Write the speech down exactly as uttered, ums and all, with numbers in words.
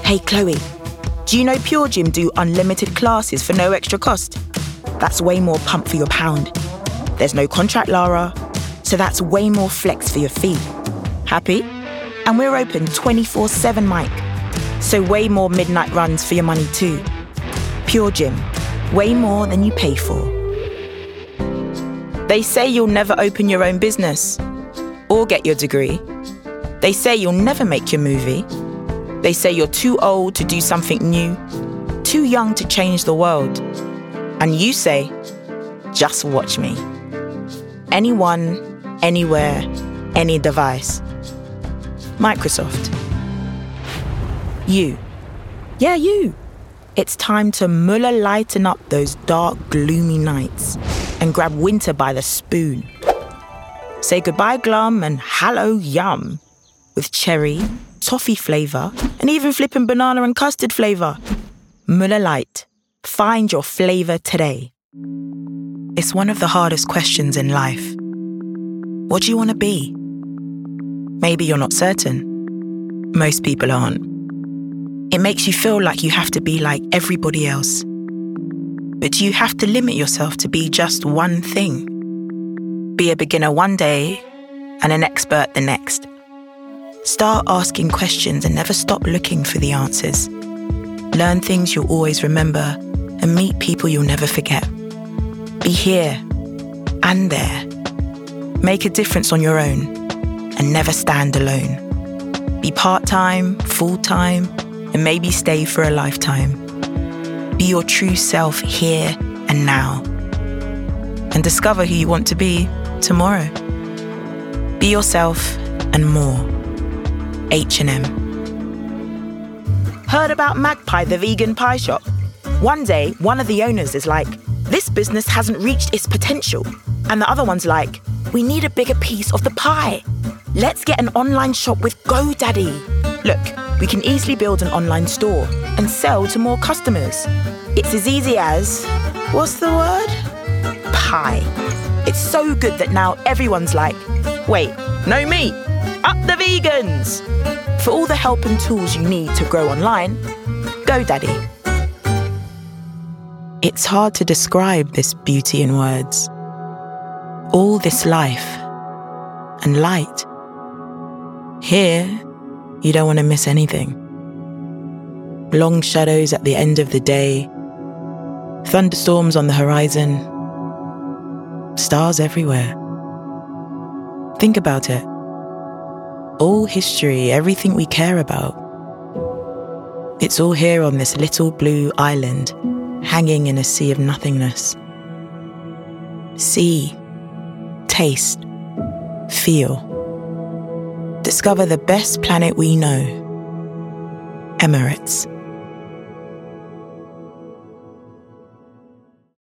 Hey Chloe, do you know Pure Gym do unlimited classes for no extra cost? That's way more pump for your pound. There's no contract, Lara, so that's way more flex for your fee. Happy? And we're open twenty-four seven, Mike. So way more midnight runs for your money too. Pure Gym, way more than you pay for. They say you'll never open your own business or get your degree. They say you'll never make your movie. They say you're too old to do something new, too young to change the world. And you say, just watch me. Anyone, anywhere, any device. Microsoft. You. Yeah, you. It's time to Muller lighten up those dark, gloomy nights and grab winter by the spoon. Say goodbye glum and hello yum with cherry, toffee flavour and even flipping banana and custard flavour. Muller Light. Find your flavour today. It's one of the hardest questions in life. What do you want to be? Maybe you're not certain. Most people aren't. It makes you feel like you have to be like everybody else. But do you have to limit yourself to be just one thing? Be a beginner one day and an expert the next. Start asking questions and never stop looking for the answers. Learn things you'll always remember and meet people you'll never forget. Be here and there. Make a difference on your own and never stand alone. Be part-time, full-time, and maybe stay for a lifetime. Be your true self here and now. And discover who you want to be tomorrow. Be yourself and more. H and M. Heard about Magpie, the vegan pie shop? One day, one of the owners is like, this business hasn't reached its potential. And the other one's like, we need a bigger piece of the pie. Let's get an online shop with GoDaddy. Look, we can easily build an online store and sell to more customers. It's as easy as, what's the word? Pie. It's so good that now everyone's like, wait, no meat, up the vegans. For all the help and tools you need to grow online, GoDaddy. It's hard to describe this beauty in words. All this life and light. Here, you don't want to miss anything. Long shadows at the end of the day, thunderstorms on the horizon, stars everywhere. Think about it. All history, everything we care about. It's all here on this little blue island, hanging in a sea of nothingness. See, taste, feel. Discover the best planet we know. Emirates.